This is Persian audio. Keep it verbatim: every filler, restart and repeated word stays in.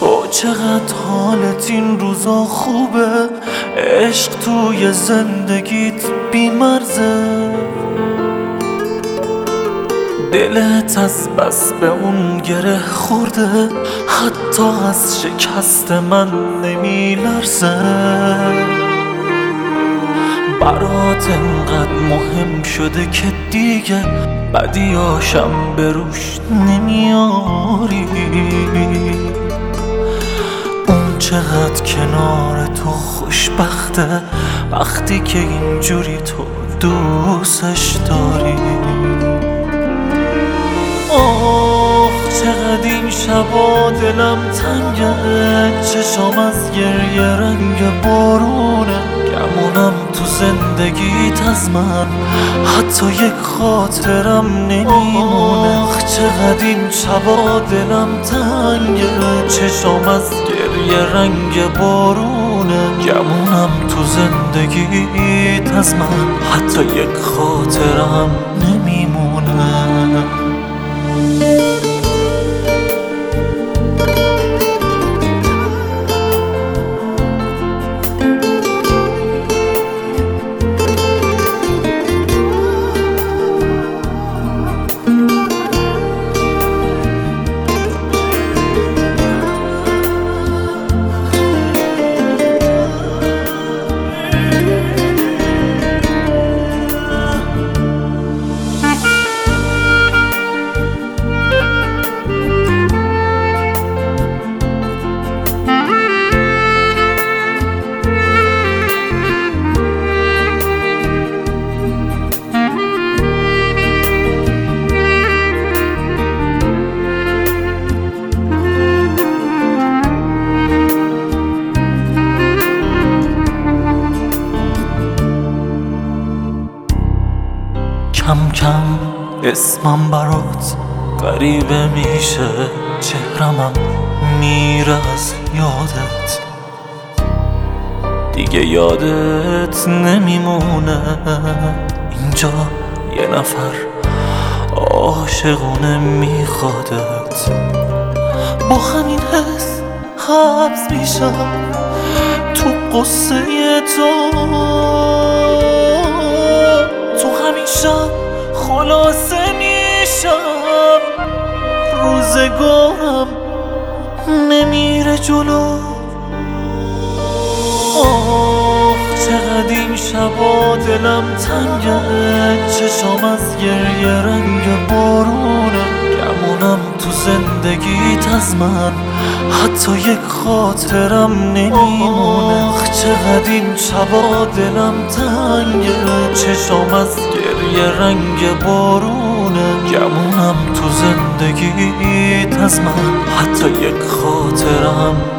تو چقدر حالت این روزا خوبه، عشق توی زندگیت بیمرزه، دلت از بس به اون گره خورده، حتی از شکست من نمیلرزه. برات انقدر مهم شده که دیگه بدیاشم به روش نمیاری. اون چقدر کنار تو خوشبخته وقتی که اینجوری تو دوستش داری. آخ چقدر این شبا دلم تنگه، چشام از گریه رنگ بارونه، گمونم تو زندگیت از من حتی یک خاطرم نمیمونه. آخ چقدر این شبا دلم تنگه، چشام از گریه رنگ بارونه، گمونم تو زندگیت از من حتی یک خاطرم نمیمونه. کم کم اسمم برات غریبه میشه، چهرمم میره از یادت، دیگه یادت نمیمونه. اینجا یه نفر عاشقونه میخوادت، با همین حس حبس میشم تو قصه تو، تو همین شب خلاصه میشم، روزگارم نمیره جلو. آخ چقدر این شبا دلم تنگه، چشام از گریه رنگ بارونه، گمونم تو زندگیت از من حتی یک خاطرم نمیمونه. آخ چقدر این شبا دلم تنگه، چشام از گریه رنگ بارونه، گمونم تو زندگیت از من حتی یک خاطرم